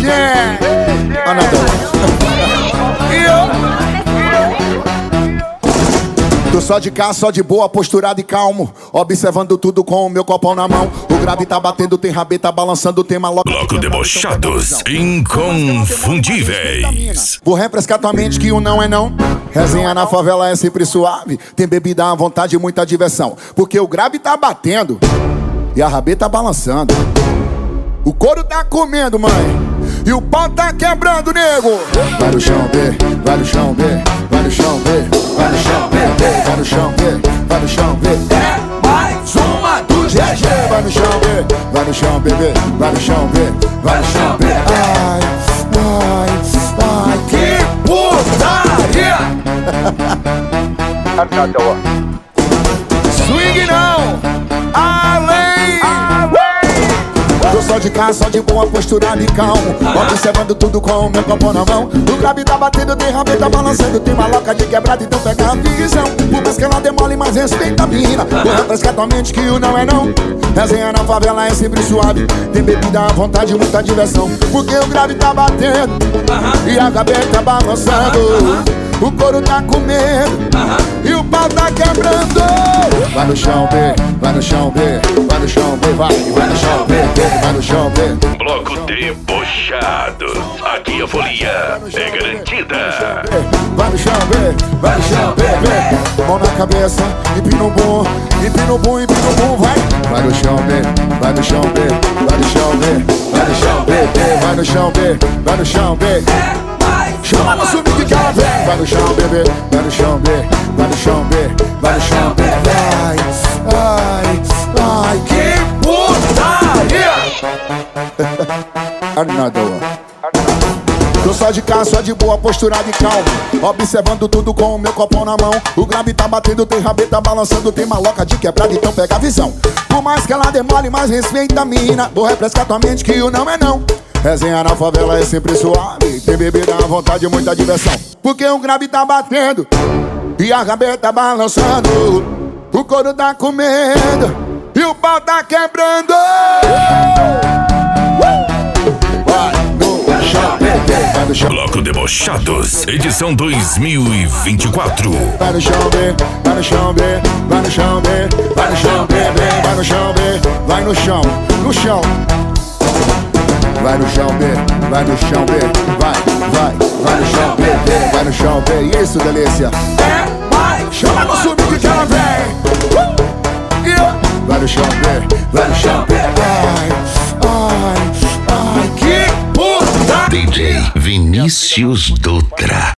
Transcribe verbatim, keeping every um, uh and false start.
Dedé. Tô só de cá, só de boa, posturado e calmo, observando tudo com o meu copão na mão. O grave tá batendo, tem rabeta balançando, tem maloca. Bloco Debochados Inconfundíveis. Vou refrescar tua mente que o não é não. Resenha na favela é sempre suave. Tem bebida à vontade e muita diversão. Porque o grave tá batendo e a rabeta balançando. O couro tá comendo, mãe, e o pau tá quebrando, nego. Vai no chão, B, vai no chão, B, vai no chão, B, vai no chão, B, vai no chão, B, vai no chão, B. É mais uma do G G. Vai no chão, B, vai no chão, bebê, vai no chão, B, vai no chão, B. Ai, ai, ai, que putaria! Swing não, além. Tô só de cá, só de boa, posturado e calmo, observando tudo com o meu copo na mão. O grave tá batendo, tem rabeta balançando, tem maloca de quebrada, então pega a visão. Por mais que ela demole, mas respeita a mina. Vou refrescar tua mente que o não é não. Resenha na favela é sempre suave. Tem bebida à vontade e muita diversão. Porque o grave tá batendo e a gaveta balançando. O couro tá comendo e o pau tá quebrando. Vai no chão, B, vai no chão, B, vai no chão, B, vai, vai no chão, B, vai no chão, B. Bloco Debochados. Aqui a folia é garantida. Vai no chão, B, vai no chão, B, B. Mão na cabeça, empina o bum, empina o bum, empina o bum, vai. Vai no chão, B, vai no chão, B, vai no chão, B, vai no chão, B, B, vai no chão, B, vai no chão, B. Chama no swing que ela vem. Vai no chão, bebê, vai no chão, B, vai no chão, B, vai no chão, B. Vai, ai, ai, que putaria! Another one. Tô só de cá, só de boa, posturado e calmo, observando tudo com o meu copão na mão. O grave tá batendo, tem rabeta balançando, tem maloca de quebrada, então pega a visão. Por mais que ela demore, mais respeita a mina. Vou refrescar tua mente que o não é não. Resenha na favela é sempre suave. Tem bebida à vontade e muita diversão. Porque o grave tá batendo e a rabeta balançando. O couro tá comendo e o pau tá quebrando. Vai no chão, vai no chão. Bloco Debochados, edição dois mil e vinte e quatro. Vai no chão, B, vai no chão, B, vai no chão, B, vai no chão, B, vai no chão, B, vai no chão, no chão. Vai no chão, B, vai no chão, B, vai, vai, vai no chão, B, B, vai no chão, B, isso, delícia. É mais, chama no swing que ela vem. Vai no chão, B, vai no chão, B, ai, ai, ai, que puta. D J Vinícius Dutra.